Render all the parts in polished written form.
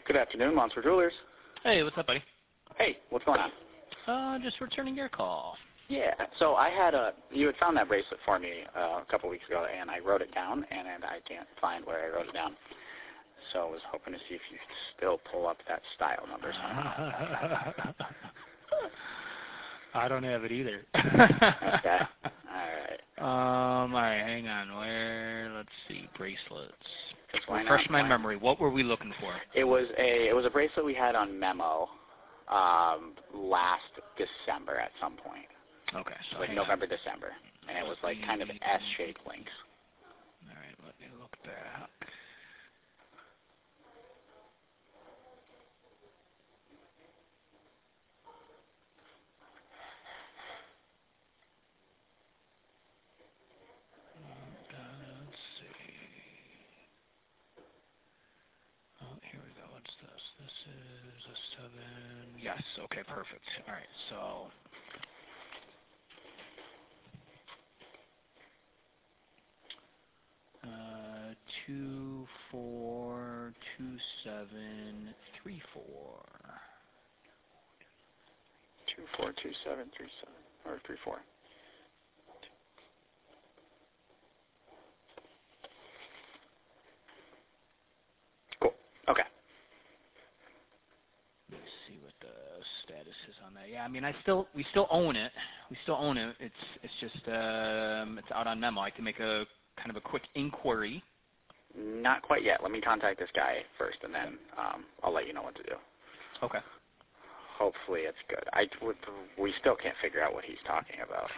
Good afternoon, Monster Jewelers. Hey, what's up, buddy? Hey, what's going on? Just returning your call. Yeah, so you had found that bracelet for me a couple weeks ago, and I wrote it down, and I can't find where I wrote it down. So I was hoping to see if you could still pull up that style number somehow. I don't have it either. Okay. All right, hang on. Let's see, bracelets. Why Refresh not? my memory. What were we looking for? It was a bracelet we had on Memo last December at some point. Okay. So like November, December. And it was like kind of S-shaped links. All right, let me look back. Let's see. Oh, here we go. What's this? This is a 7. Yes. Okay. Perfect. All right. So. 2 4 2 7 3 4. 2 4 2 7 3 7 or 3 4. Cool. Okay. Let's see what the status is on that. Yeah, I mean, we still own it. We still own it. It's just it's out on Memo. I can make a kind of a quick inquiry. Not quite yet. Let me contact this guy first, and then I'll let you know what to do. Okay. Hopefully it's good. We still can't figure out what he's talking about.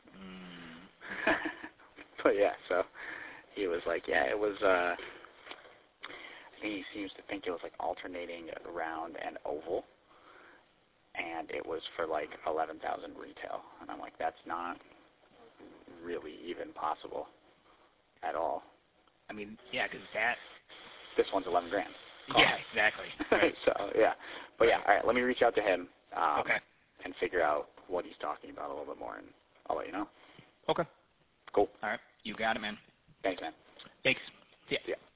But yeah, so he was like, yeah, it was, I think he seems to think it was like alternating round and oval, and it was for like 11,000 retail. And I'm like, that's not really even possible at all. I mean, yeah, because this one's 11 grand. Yeah, exactly. Right. So, yeah. But, yeah, all right, let me reach out to him okay. and figure out what he's talking about a little bit more, and I'll let you know. Okay. Cool. All right. You got it, man. Thanks, man. Thanks. See ya. See ya.